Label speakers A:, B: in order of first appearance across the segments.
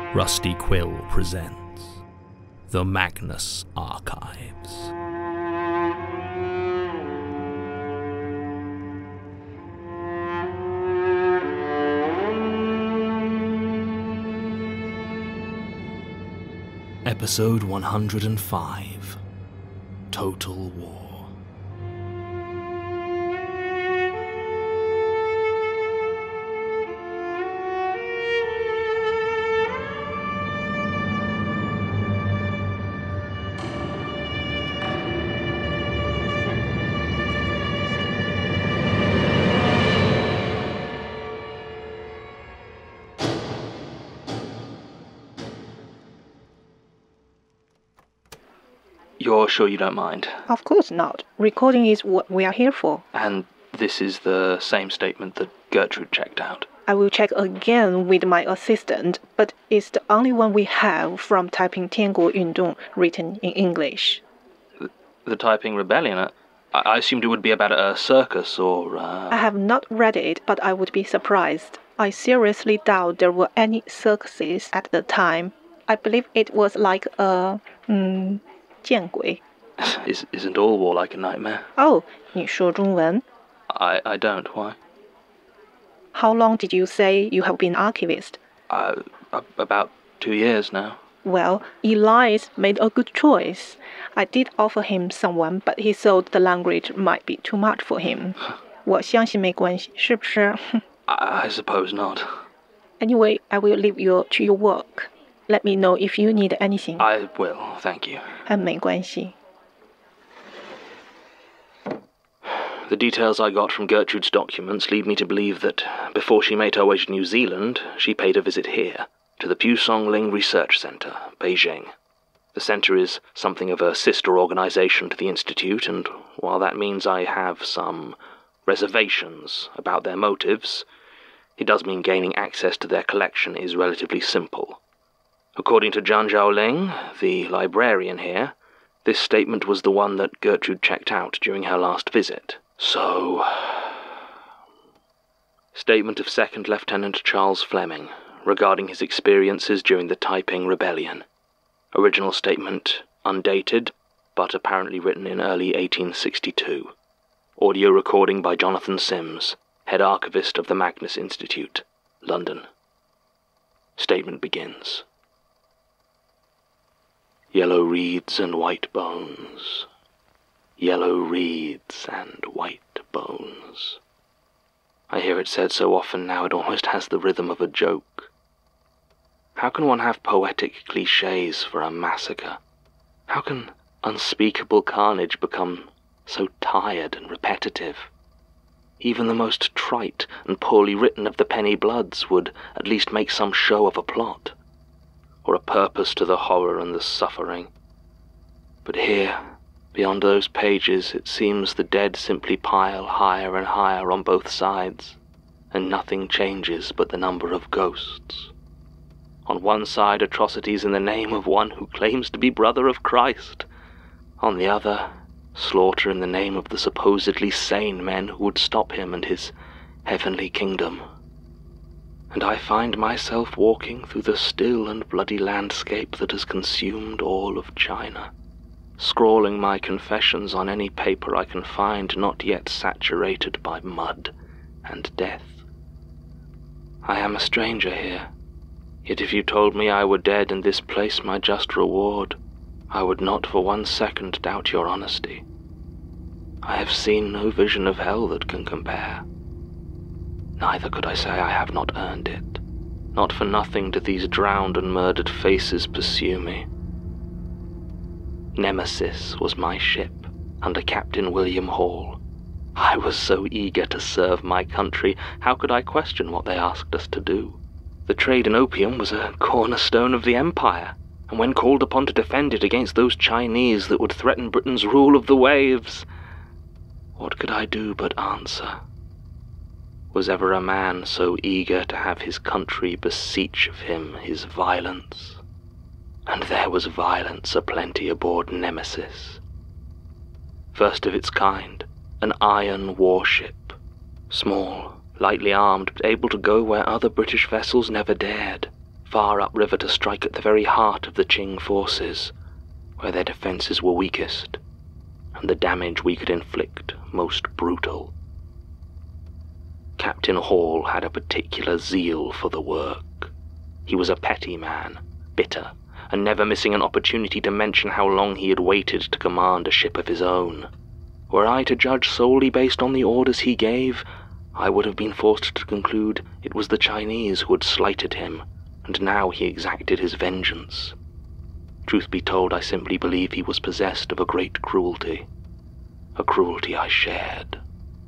A: Rusty Quill presents The Magnus Archives. Episode 105, Total War.
B: You're sure you don't mind?
C: Of course not. Recording is what we are here for.
B: And this is the same statement that Gertrude checked out?
C: I will check again with my assistant, but it's the only one we have from Taiping Tianguo Yundong written in English.
B: The Taiping Rebellion? I assumed it would be about a circus or...
C: I have not read it, but I would be surprised. I seriously doubt there were any circuses at the time. I believe it was like a... 见鬼.
B: Isn't all war like a nightmare?
C: Oh, 你说中文?
B: I don't. Why?
C: How long did you say you have been archivist?
B: About 2 years now.
C: Well, Elias made a good choice. I did offer him someone, but he thought the language might be too much for him. 我相信没关系，是不是?
B: I suppose not.
C: Anyway, I will leave you to your work. Let me know if you need anything.
B: I will, thank you.
C: 没关系.
B: The details I got from Gertrude's documents lead me to believe that before she made her way to New Zealand, she paid a visit here, to the Pew Song Ling Research Center, Beijing. The center is something of a sister organization to the Institute, and while that means I have some reservations about their motives, it does mean gaining access to their collection is relatively simple. According to Zhang Zhaoling, the librarian here, this statement was the one that Gertrude checked out during her last visit. So... Statement of 2nd Lieutenant Charles Fleming, regarding his experiences during the Taiping Rebellion. Original statement undated, but apparently written in early 1862. Audio recording by Jonathan Sims, head archivist of the Magnus Institute, London. Statement begins. Yellow reeds and white bones. Yellow reeds and white bones. I hear it said so often now it almost has the rhythm of a joke. How can one have poetic clichés for a massacre? How can unspeakable carnage become so tired and repetitive? Even the most trite and poorly written of the Penny Bloods would at least make some show of a plot, or a purpose to the horror and the suffering. But here, beyond those pages, it seems the dead simply pile higher and higher on both sides, and nothing changes but the number of ghosts. On one side, atrocities in the name of one who claims to be brother of Christ. On the other, slaughter in the name of the supposedly sane men who would stop him and his heavenly kingdom. And I find myself walking through the still and bloody landscape that has consumed all of China, scrawling my confessions on any paper I can find not yet saturated by mud and death. I am a stranger here, yet if you told me I were dead and this place my just reward, I would not for 1 second doubt your honesty. I have seen no vision of hell that can compare. Neither could I say I have not earned it. Not for nothing do these drowned and murdered faces pursue me. Nemesis was my ship, under Captain William Hall. I was so eager to serve my country, how could I question what they asked us to do? The trade in opium was a cornerstone of the empire, and when called upon to defend it against those Chinese that would threaten Britain's rule of the waves, what could I do but answer? Was ever a man so eager to have his country beseech of him his violence? And there was violence aplenty aboard Nemesis. First of its kind, an iron warship, small, lightly armed, but able to go where other British vessels never dared, far upriver to strike at the very heart of the Qing forces, where their defenses were weakest, and the damage we could inflict most brutal. Captain Hall had a particular zeal for the work. He was a petty man, bitter, and never missing an opportunity to mention how long he had waited to command a ship of his own. Were I to judge solely based on the orders he gave, I would have been forced to conclude it was the Chinese who had slighted him, and now he exacted his vengeance. Truth be told, I simply believe he was possessed of a great cruelty, a cruelty I shared.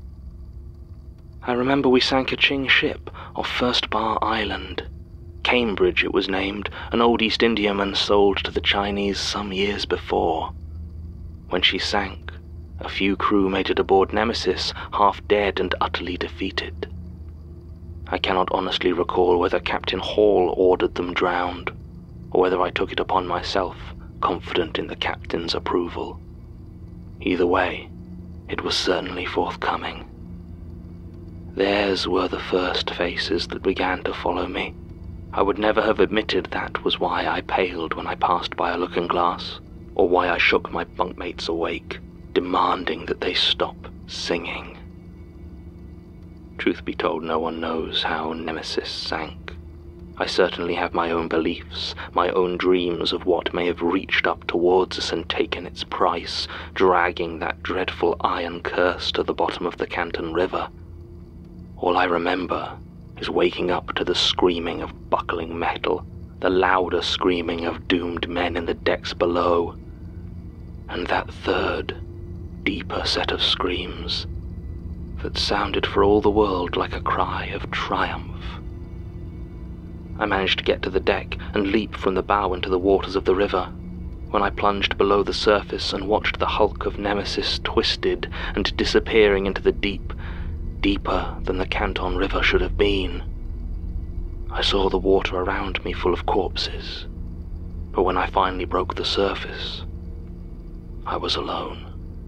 B: I remember we sank a Qing ship off First Bar Island. Cambridge it was named, an old East Indiaman sold to the Chinese some years before. When she sank, a few crew made it aboard Nemesis, half dead and utterly defeated. I cannot honestly recall whether Captain Hall ordered them drowned, or whether I took it upon myself, confident in the captain's approval. Either way, it was certainly forthcoming. Theirs were the first faces that began to follow me. I would never have admitted that was why I paled when I passed by a looking-glass, or why I shook my bunkmates awake, demanding that they stop singing. Truth be told, no one knows how Nemesis sank. I certainly have my own beliefs, my own dreams of what may have reached up towards us and taken its price, dragging that dreadful iron curse to the bottom of the Canton River. All I remember is waking up to the screaming of buckling metal, the louder screaming of doomed men in the decks below, and that third, deeper set of screams that sounded for all the world like a cry of triumph. I managed to get to the deck and leap from the bow into the waters of the river. When I plunged below the surface and watched the hulk of Nemesis twisted and disappearing into the deep, deeper than the Canton River should have been, I saw the water around me full of corpses. But when I finally broke the surface, I was alone.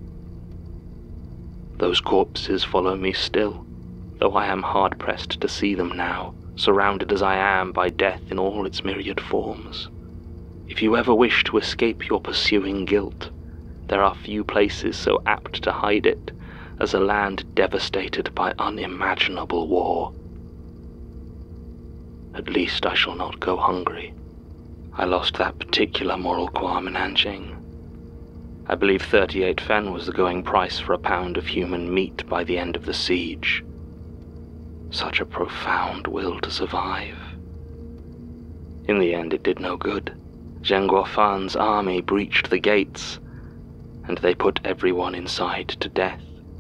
B: Those corpses follow me still, though I am hard-pressed to see them now, surrounded as I am by death in all its myriad forms. If you ever wish to escape your pursuing guilt, there are few places so apt to hide it as a land devastated by unimaginable war. At least I shall not go hungry. I lost that particular moral qualm in Anjing. I believe 38 fen was the going price for a pound of human meat by the end of the siege. Such a profound will to survive. In the end, it did no good. Zheng Guofan's army breached the gates, and they put everyone inside to death.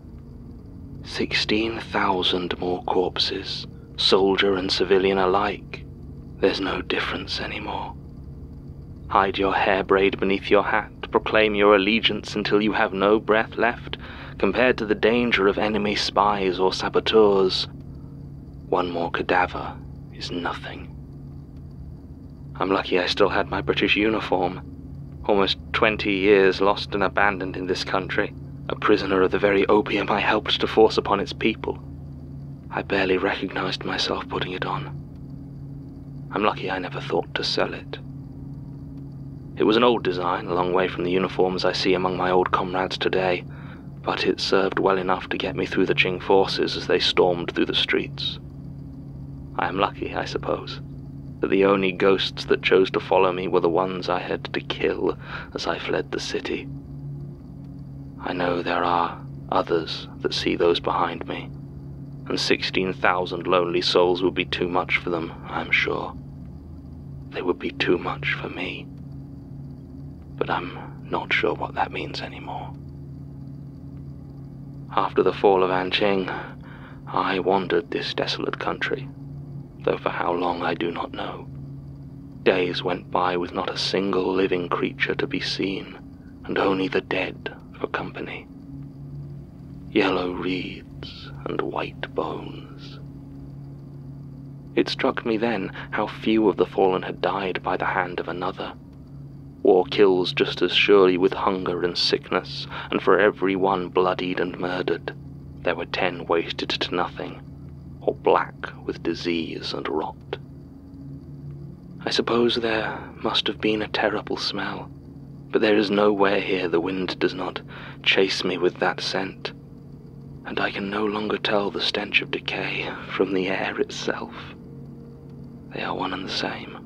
B: 16,000 more corpses, soldier and civilian alike. There's no difference anymore. Hide your hair braid beneath your hat, proclaim your allegiance until you have no breath left, compared to the danger of enemy spies or saboteurs. One more cadaver is nothing. I'm lucky I still had my British uniform. Almost 20 years lost and abandoned in this country, a prisoner of the very opium I helped to force upon its people. I barely recognized myself putting it on. I'm lucky I never thought to sell it. It was an old design, a long way from the uniforms I see among my old comrades today, but it served well enough to get me through the Qing forces as they stormed through the streets. I am lucky, I suppose, that the only ghosts that chose to follow me were the ones I had to kill as I fled the city. I know there are others that see those behind me, and 16,000 lonely souls would be too much for them, I'm sure. They would be too much for me. But I'm not sure what that means anymore. After the fall of Anqing, I wandered this desolate country, though for how long I do not know. Days went by with not a single living creature to be seen, and only the dead for company. Yellow reeds and white bones. It struck me then how few of the fallen had died by the hand of another. War kills just as surely with hunger and sickness, and for every one bloodied and murdered, there were 10 wasted to nothing, or black with disease and rot. I suppose there must have been a terrible smell, but there is nowhere here the wind does not chase me with that scent, and I can no longer tell the stench of decay from the air itself. They are one and the same.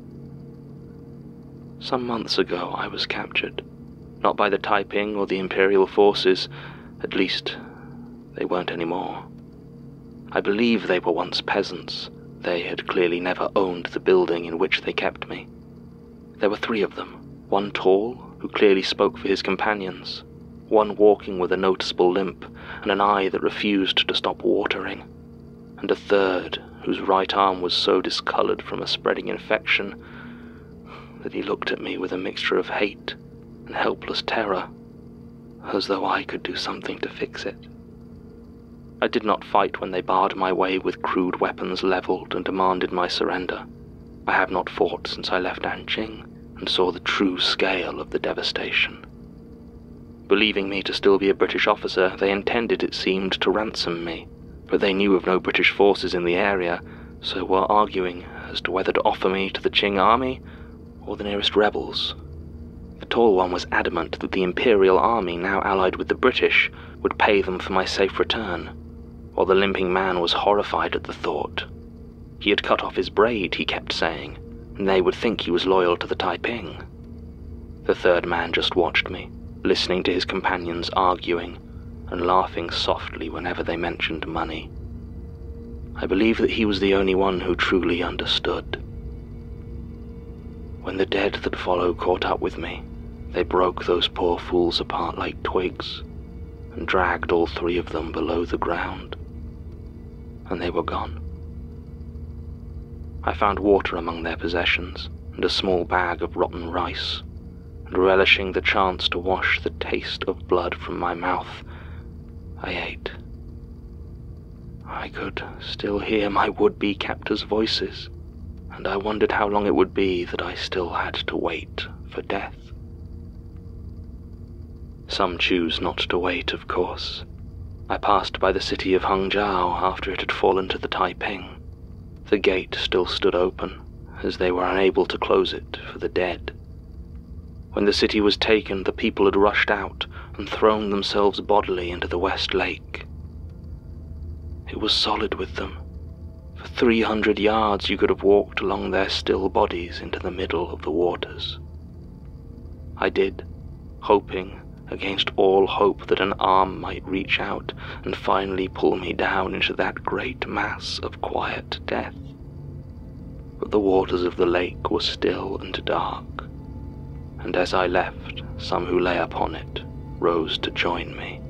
B: Some months ago I was captured, not by the Taiping or the Imperial forces, at least they weren't anymore. I believe they were once peasants. They had clearly never owned the building in which they kept me. There were 3 of them, one tall, who clearly spoke for his companions, one walking with a noticeable limp and an eye that refused to stop watering, and a third whose right arm was so discolored from a spreading infection that he looked at me with a mixture of hate and helpless terror, as though I could do something to fix it. I did not fight when they barred my way with crude weapons leveled and demanded my surrender. I have not fought since I left Anqing and saw the true scale of the devastation. Believing me to still be a British officer, they intended, it seemed, to ransom me, but they knew of no British forces in the area, so were arguing as to whether to offer me to the Qing army or the nearest rebels. The tall one was adamant that the Imperial army, now allied with the British, would pay them for my safe return, while the limping man was horrified at the thought. He had cut off his braid, he kept saying, and they would think he was loyal to the Taiping. The third man just watched me, listening to his companions arguing, and laughing softly whenever they mentioned money. I believe that he was the only one who truly understood. When the dead that follow caught up with me, they broke those poor fools apart like twigs, and dragged all 3 of them below the ground, and they were gone. I found water among their possessions, and a small bag of rotten rice, and relishing the chance to wash the taste of blood from my mouth, I ate. I could still hear my would-be captors' voices, and I wondered how long it would be that I still had to wait for death. Some choose not to wait, of course. I passed by the city of Hangzhou after it had fallen to the Taiping. The gate still stood open, as they were unable to close it for the dead. When the city was taken, the people had rushed out and thrown themselves bodily into the West Lake. It was solid with them. For 300 yards you could have walked along their still bodies into the middle of the waters. I did, hoping against all hope that an arm might reach out and finally pull me down into that great mass of quiet death. But the waters of the lake were still and dark, and as I left, some who lay upon it rose to join me.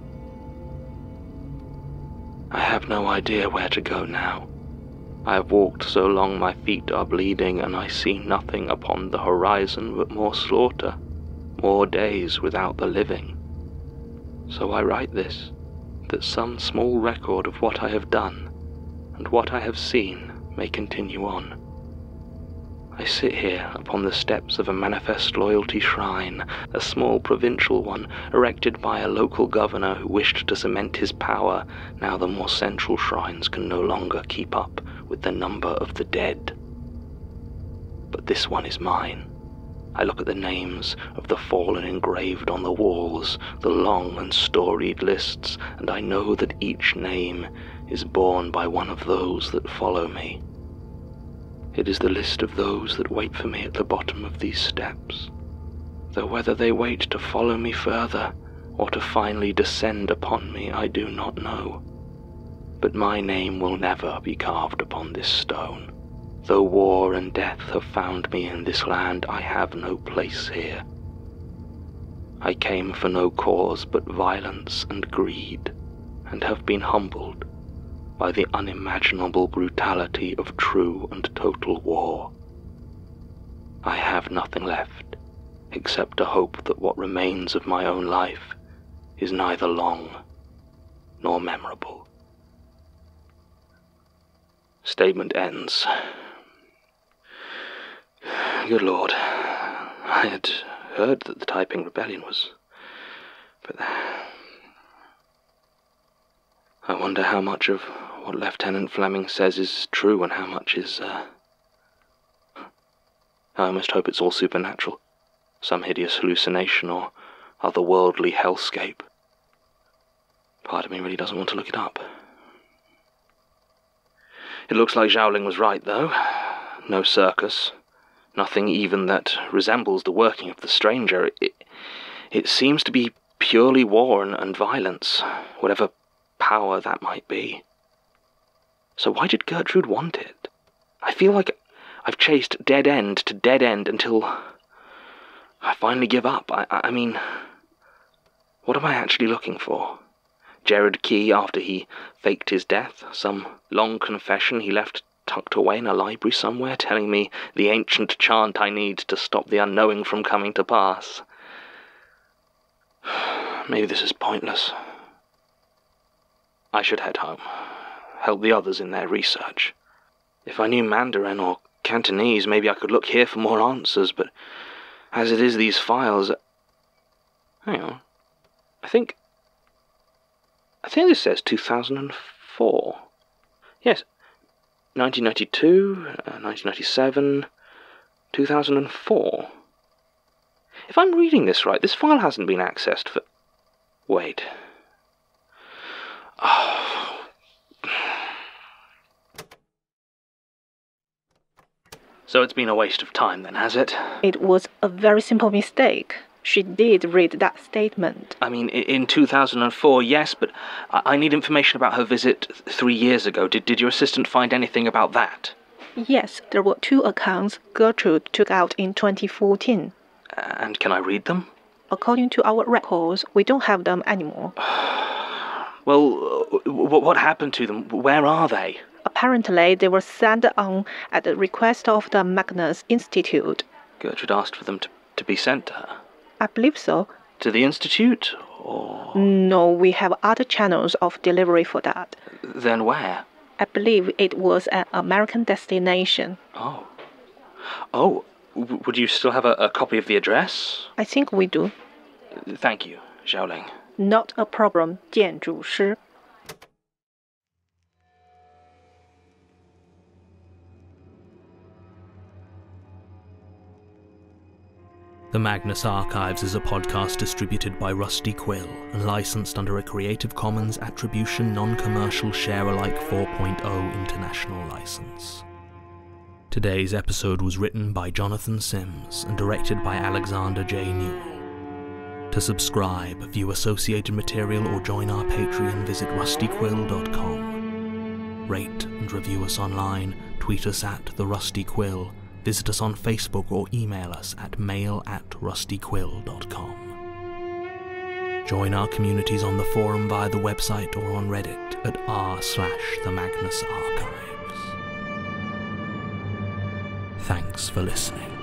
B: I have no idea where to go now. I have walked so long my feet are bleeding, and I see nothing upon the horizon but more slaughter, more days without the living. So I write this, that some small record of what I have done and what I have seen may continue on. I sit here upon the steps of a Manifest Loyalty shrine, a small provincial one erected by a local governor who wished to cement his power now the more central shrines can no longer keep up with the number of the dead. But this one is mine. I look at the names of the fallen engraved on the walls, the long and storied lists, and I know that each name is borne by one of those that follow me. It is the list of those that wait for me at the bottom of these steps, though whether they wait to follow me further or to finally descend upon me I do not know. But my name will never be carved upon this stone. Though war and death have found me in this land, I have no place here. I came for no cause but violence and greed, and have been humbled by the unimaginable brutality of true and total war. I have nothing left, except a hope that what remains of my own life is neither long nor memorable. Statement ends. Good Lord, I had heard that the Taiping Rebellion was... but I wonder how much of what Lieutenant Fleming says is true and how much is, I almost hope it's all supernatural. Some hideous hallucination or otherworldly hellscape. Part of me really doesn't want to look it up. It looks like Xiaoling was right, though. No circus. Nothing even that resembles the working of the stranger. It seems to be purely war and violence, whatever power that might be. So why did Gertrude want it? I feel like I've chased dead end to dead end until I finally give up. I mean, what am I actually looking for? Gerard Key after he faked his death? Some long confession he left tucked away in a library somewhere, telling me the ancient chant I need to stop the unknowing from coming to pass? Maybe this is pointless. I should head home. Help the others in their research. If I knew Mandarin or Cantonese, maybe I could look here for more answers, but as it is, these files... Hang on. I think this says 2004. Yes. 1992, 1997, 2004. If I'm reading this right, this file hasn't been accessed for... Wait. Oh. So it's been a waste of time then, has it?
C: It was a very simple mistake. She did read that statement.
B: I mean, in 2004, yes, but I need information about her visit 3 years ago. Did your assistant find anything about that?
C: Yes, there were 2 accounts Gertrude took out in 2014.
B: And can I read them?
C: According to our records, we don't have them anymore.
B: Well, what happened to them? Where are they?
C: Apparently, they were sent on at the request of the Magnus Institute.
B: Gertrude asked for them to be sent to her.
C: I believe so.
B: To the Institute, or...?
C: No, we have other channels of delivery for that.
B: Then where?
C: I believe it was an American destination.
B: Oh. Oh, would you still have a copy of the address?
C: I think we do.
B: Thank you, Xiaoling.
C: Not a problem, 建筑师.
A: The Magnus Archives is a podcast distributed by Rusty Quill and licensed under a Creative Commons Attribution Non-Commercial Share-alike 4.0 international license. Today's episode was written by Jonathan Sims and directed by Alexander J. Newell. To subscribe, view associated material or join our Patreon, visit rustyquill.com. Rate and review us online, tweet us at @TheRustyQuill, visit us on Facebook or email us at mail@rustyquill.com. Join our communities on the forum via the website or on Reddit at r/TheMagnusArchives. Thanks for listening.